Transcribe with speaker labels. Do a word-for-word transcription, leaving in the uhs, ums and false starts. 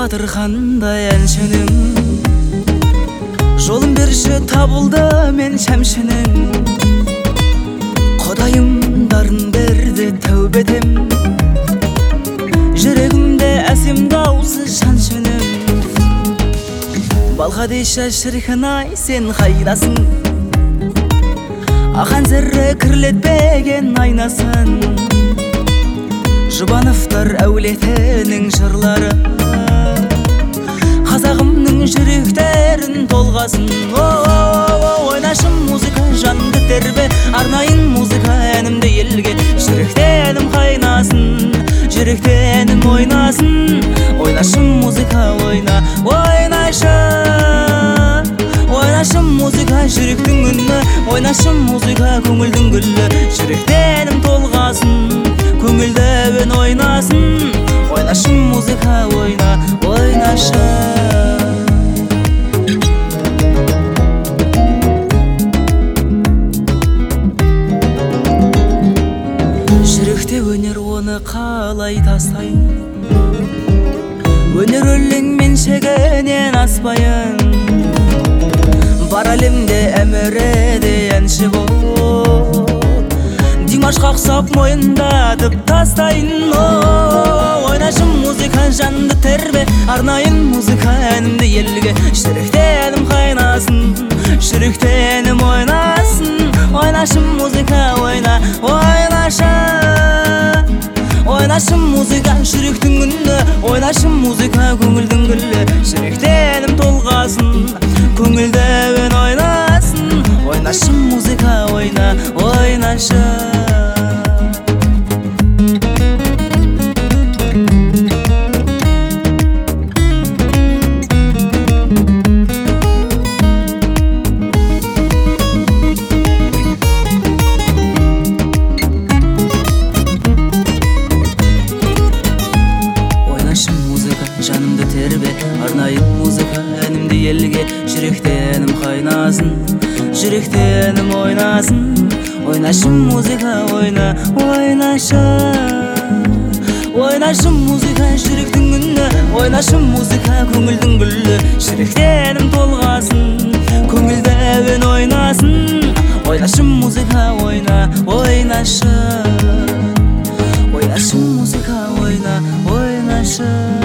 Speaker 1: батырхандай әншінің, жолын берші табылды мен шәмшінің. Құдайым дарын берді тәубетім, жүрегімде әсем даусы шаншының. Балқадиша шіркін-ай сен қайдасың, ақан зәрі кірлетпеген айнасын. Жұбановтар әулетінің жырлары қазағымның жүректерін толғасын. Ойнашым музыка жанды тербе, арнайын музыка әнімді елге. Жүректе әнім қайнасын, жүректе әнім ойнасын. Ойнашым музыка ойна, ойнашы. Ойнашым музыка жүректің үні, ойнашым музыка көңілдің гүлі. Жүректе әнім толғасын, көңілді әуен ойнасын. Ойнашым музыка ойна, ойнашы. Жүректе өнер, оны қалай тастайын? Өнер өлеңмен шегінен аспайын. Бар әлемде әміреде әнші бол, Димаш қақсап мойындатып тастайын. Ойнашым музыка жанды тербе, арнайын музыка әнімді елге. Жүректе әнім қайнасын, жүректе әнім ойнасын. Ойнашым музыка ойна, ойнашы. Ойнашым музыка жүректің үні, ойнашым музыка көңілдің гүлі. Жүректе әнім толғасын, көңілді әуен ойнасын. Ойнашым музыка ойна, ойнашы. Жанымды тербе, арнайын музыка әнімді елге. Жүректе әнім қайнасын, жүректе әнім ойнасын. Ойнашым музыка ойна, ойнашы. Ойнашым музыка жүректің үні, ойнашым музыка көңілдің гүлі. Жүректе әнім толғасын, көңілді әуен ойнасын. Ойнашым музыка ойна, ойнашы. Ойнашым музыка ойна, ойнашы.